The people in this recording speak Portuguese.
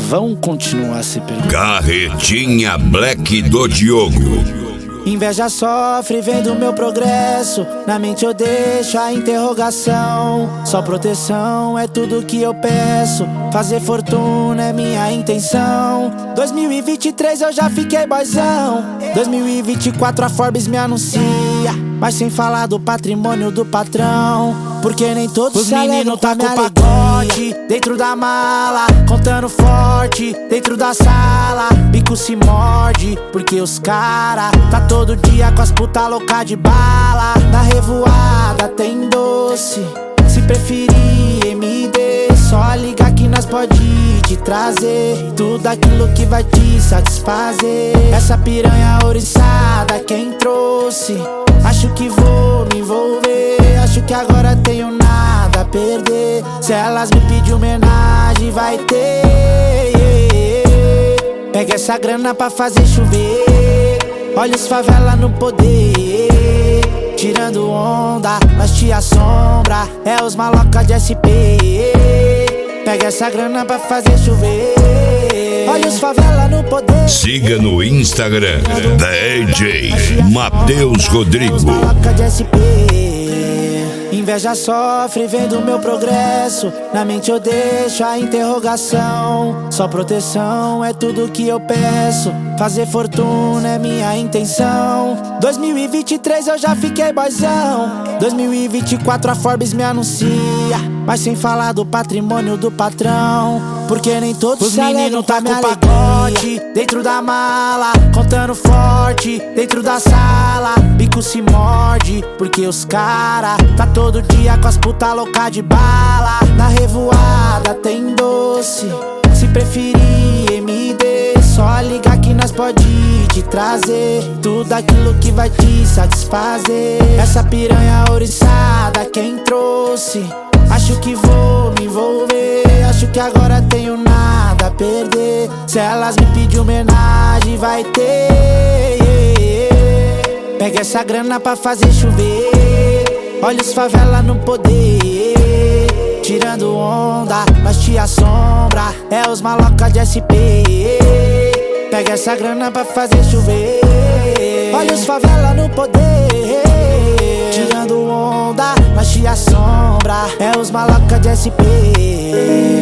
vão continuar se perguntando. Carretinha Black do Diogo. Inveja sofre vendo meu progresso, na mente eu deixo a interrogação. Só proteção é tudo que eu peço, fazer fortuna é minha intenção. 2023 eu já fiquei boyzão, 2024 a Forbes me anuncia, mas sem falar do patrimônio do patrão, porque nem todos os meninos tá com o pacote dentro da mala, contando forte dentro da sala. Bico se morde, porque os cara tá todo dia com as puta louca de bala. Na revoada tem doce, se preferir MD, só liga que nós pode te trazer tudo aquilo que vai te satisfazer. Essa piranha ouriçada quem trouxe, acho que vou me envolver, acho que agora tenho nada a perder. Se elas me pedir homenagem vai ter. Pega essa grana pra fazer chover, olha os favela no poder, tirando onda, nós te assombra, é os maloca de SP. Pega essa grana pra fazer chover, olha os favela no poder. Siga no Instagram DJ Matheus Rodrigo. Inveja sofre vendo meu progresso, na mente eu deixo a interrogação. Só proteção é tudo que eu peço, fazer fortuna é minha intenção. 2023 eu já fiquei boyzão, 2024 a Forbes me anuncia, mas sem falar do patrimônio do patrão, porque nem todos os meninos tá com o pacote dentro da mala, contando forte dentro da sala. Bico se morde, porque os cara tá todo dia com as puta louca de bala. Na revoada tem doce, se preferir MD, só liga que nós pode te trazer tudo aquilo que vai te satisfazer. Essa piranha ouriçada quem trouxe, acho que vou me envolver, acho que agora tenho nada a perder. Se elas me pedir homenagem vai ter. Pega essa grana pra fazer chover, olha os favela no poder, tirando onda, nós te assombra, é os maloca de SP. Pega essa grana pra fazer chover, olha os favela no poder, tirando onda, nós te assombra, é os maloca de SP.